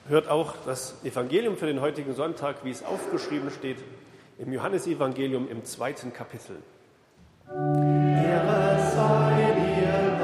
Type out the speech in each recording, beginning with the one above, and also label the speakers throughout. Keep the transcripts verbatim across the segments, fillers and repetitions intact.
Speaker 1: Hört auch das Evangelium für den heutigen Sonntag, wie es aufgeschrieben steht, im Johannesevangelium im zweiten Kapitel. Ehre sei dir,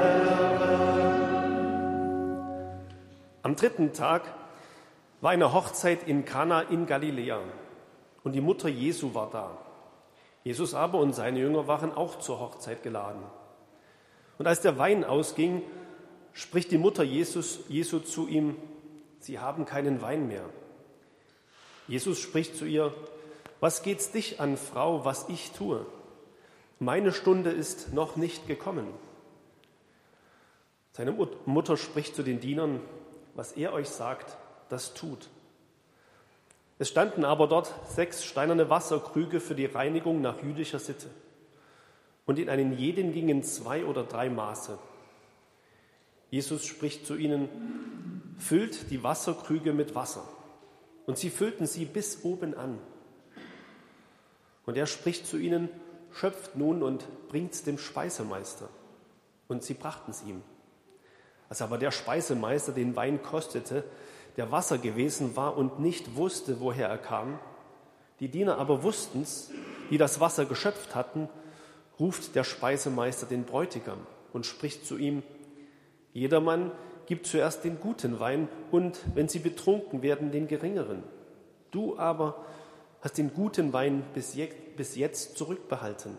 Speaker 1: Herr. Am dritten Tag war eine Hochzeit in Kana in Galiläa und die Mutter Jesu war da. Jesus aber und seine Jünger waren auch zur Hochzeit geladen. Und als der Wein ausging, spricht die Mutter Jesus, Jesu zu ihm: Sie haben keinen Wein mehr. Jesus spricht zu ihr: Was geht's dich an, Frau, was ich tue? Meine Stunde ist noch nicht gekommen. Seine Mutter spricht zu den Dienern: Was er euch sagt, das tut. Es standen aber dort sechs steinerne Wasserkrüge für die Reinigung nach jüdischer Sitte. Und in einen jeden gingen zwei oder drei Maße. Jesus spricht zu ihnen: Füllt die Wasserkrüge mit Wasser. Und sie füllten sie bis oben an. Und er spricht zu ihnen: Schöpft nun und bringt's dem Speisemeister. Und sie brachten's ihm. Als aber der Speisemeister den Wein kostete, der Wasser gewesen war und nicht wusste, woher er kam, die Diener aber wussten's, die das Wasser geschöpft hatten, ruft der Speisemeister den Bräutigam und spricht zu ihm: Jedermann gibt zuerst den guten Wein und, wenn sie betrunken werden, den geringeren. Du aber hast den guten Wein bis jetzt, bis jetzt zurückbehalten.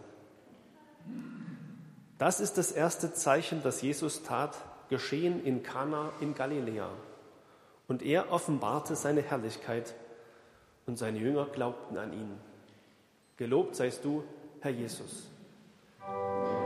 Speaker 1: Das ist das erste Zeichen, das Jesus tat, geschehen in Kana in Galiläa. Und er offenbarte seine Herrlichkeit und seine Jünger glaubten an ihn. Gelobt seist du, Herr Jesus.